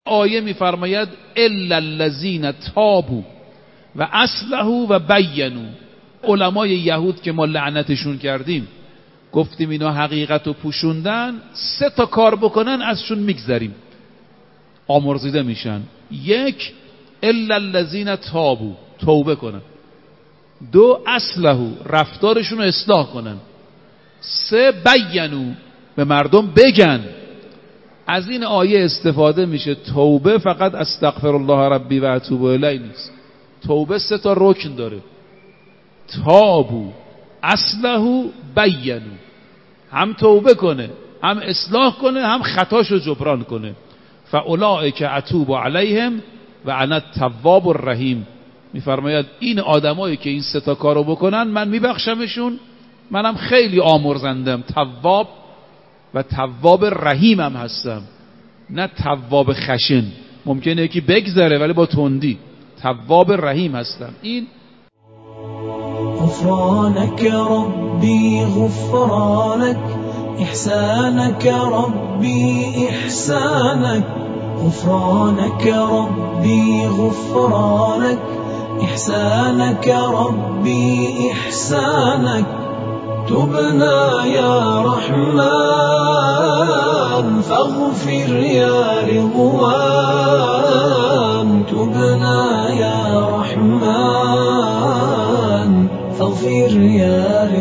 آیه میفرماید الا الذین تابوا و اصلحوا و بینوا. علمای یهود که ما لعنتشون کردیم، گفتیم اینا حقیقت رو پوشوندن، 3 تا کار بکنن ازشون میگذریم، آمرزیده میشن. 1 الا الذین تابوا، توبه کنن. 2 اصلحوا، رفتارشون رو اصلاح کنن. 3 بینوا، به مردم بگن. از این آیه استفاده میشه توبه فقط استغفر الله ربی و اتوب الیه نیست. توبه 3 تا رکن داره: تابوا، اصلحوا، بینوا. هم توبه کنه، هم اصلاح کنه، هم خطاشو جبران کنه. فاولئک اتوب علیهم و انا التواب الرحیم. میفرماید این آدمایی که این 3 تا کارو بکنن من میبخشمشون، منم خیلی آمرزندم، تواب و تواب رحیمم هستم، نه تواب خشن. ممکنه یکی بگذره ولی با تندی. تواب رحیم هستم. این غفرانك ربي غفرانك إحسانك ربي إحسانك غفرانك ربي غفرانك إحسانك ربي إحسانك تبنا يا رحمن فاغفر يا رضوان تبنا يا رحمن فاغفر يا